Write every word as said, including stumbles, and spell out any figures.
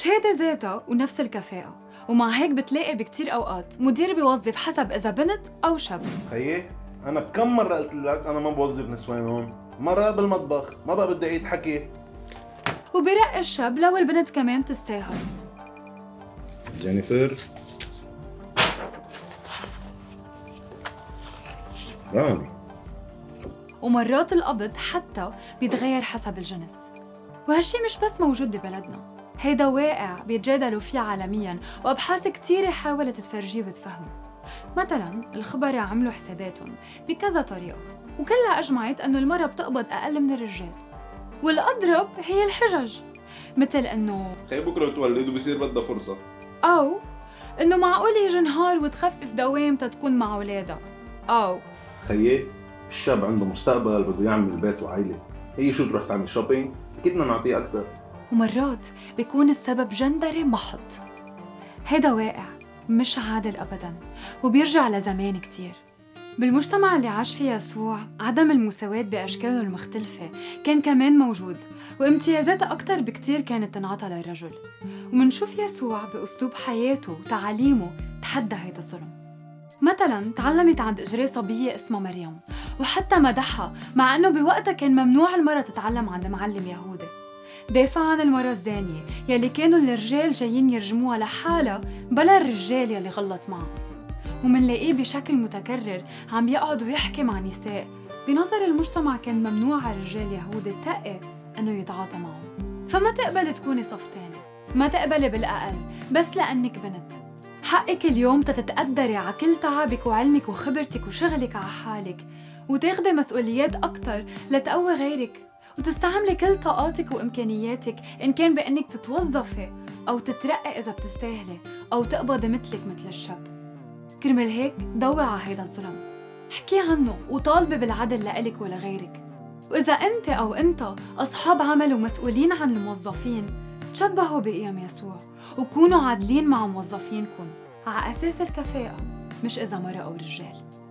الشهادة ذاتها ونفس الكفاءة، ومع هيك بتلاقي بكتير أوقات مدير بيوظف حسب إذا بنت أو شاب. خيي أنا كم مرة قلت لك أنا ما بوظف نسوان هون، مرة بالمطبخ ما بقى بدي أعيد حكي. وبرق الشاب لو البنت كمان تستاهل. جينيفر رامي. ومرات القبض حتى بيتغير حسب الجنس، وهالشي مش بس موجود ببلدنا، هيدا واقع بيتجادلوا فيه عالمياً، وأبحاث كتيرة حاولت تفرجيه وتفهمه. مثلاً الخبراء عملوا حساباتهم بكذا طريقة، وكلها أجمعت أنه المرأة بتقبض أقل من الرجال، والأضرب هي الحجج، مثل أنه خي بكرة تولد وبصير بدها فرصة، أو أنه معقول يجي نهار وتخفف دوام تتكون مع أولادها، أو خيي الشاب عنده مستقبل بده يعمل بيت وعائلة، هي شو تروح تعمل شوبينج؟ أكيد بدنا نعطيه أكثر. ومرات بيكون السبب جندري محض. هيدا واقع مش عادل أبداً، وبيرجع لزمان كتير. بالمجتمع اللي عاش فيه يسوع عدم المساواة بأشكاله المختلفة كان كمان موجود، وامتيازات أكتر بكتير كانت تنعطى للرجل. ومنشوف يسوع بأسلوب حياته وتعاليمه تحدى هيدا الظلم. مثلاً تعلمت عند إجري صبية اسمها مريم، وحتى مدحها مع أنه بوقتها كان ممنوع المرأة تتعلم عند معلم يهودي. دافع عن المرأة الزانية يلي كانوا الرجال جايين يرجموها لحالها بلا الرجال يلي غلط معه. ومنلاقيه بشكل متكرر عم يقعد ويحكي مع نساء بنظر المجتمع كان ممنوع على الرجال يهودي تقي أنه يتعاطى معهم. فما تقبل تكوني صف تاني، ما تقبلي بالأقل بس لأنك بنت. حقك اليوم تتقدري على كل تعبك وعلمك وخبرتك وشغلك على حالك، وتاخدي مسؤوليات أكتر لتقوي غيرك، وتستعملي كل طاقاتك وإمكانياتك إن كان بأنك تتوظفي أو تترقي إذا بتستاهلي، أو تقبضي مثلك مثل الشاب. كرمال هيك ضوي على هيدا الظلم، حكي عنه وطالبي بالعدل لإلك ولغيرك. وإذا أنت أو أنت أصحاب عمل ومسؤولين عن الموظفين، تشبهوا بقيم يسوع وكونوا عادلين مع موظفينكم على أساس الكفاءة، مش إذا مرة أو رجال.